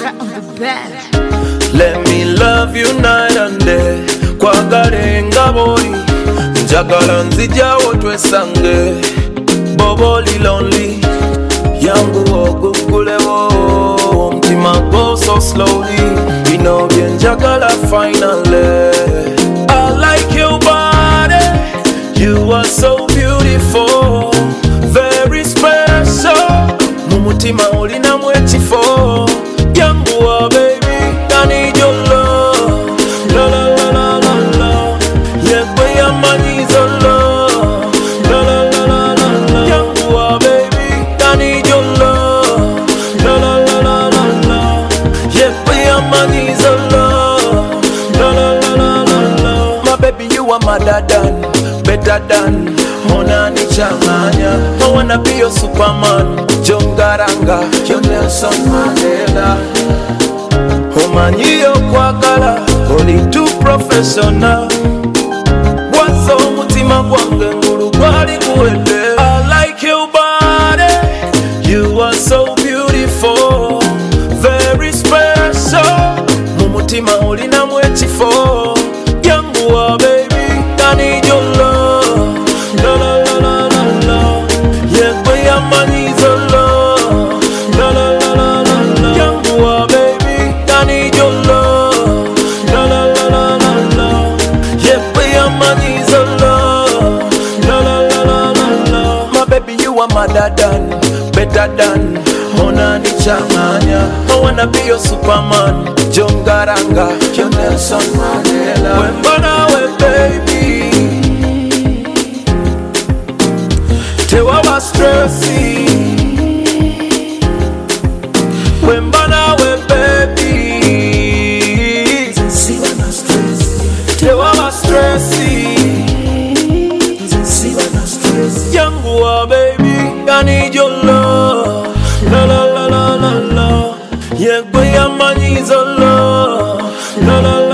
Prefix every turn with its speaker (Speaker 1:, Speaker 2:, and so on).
Speaker 1: on the bed.
Speaker 2: Let me love you night and day. Kwagale nga boli njagala nzijawo twesange. Boboli lonely yangu ogugulewo omutima go so slowly. Bino byenjagala finally. I like your body, you are so beautiful, very special. Mumutima olinamu ekifo yangu wa baby, I need your love. La la la la la la, yekwe yamanyiza love. La la la la la la, yangu wa baby, I need your love. La la la la la la, yekwe yamanyiza love. La la la la la la, my baby you are madder than, better than. Monani changanya, I wanna be your Superman. Jongaranga, your Nelson Mandela. Omanyiyo kwagala, only too professional. Wazo mutima gwange ngulu gwali kuwede. I like your body, you are so beautiful, very special. Mumutima olinamu ekifo yangu wa baby, I need your love. La la la la la la, yekwe yamanyiza love. La la la la la la, yangu wa baby, I need your love. La la la la la la, yekwe yamanyiza love. La la la la la la, my baby you are madder than, better than. Monani changanya, I wanna be your Superman. Jongaranga, your Nelson Mandela. Wembana we baby, tewawa stressy. Wembana we baby, tewawa stressy. Yangu wa baby, I need your love. La la la la la la, yekwe yamanyiza love. La la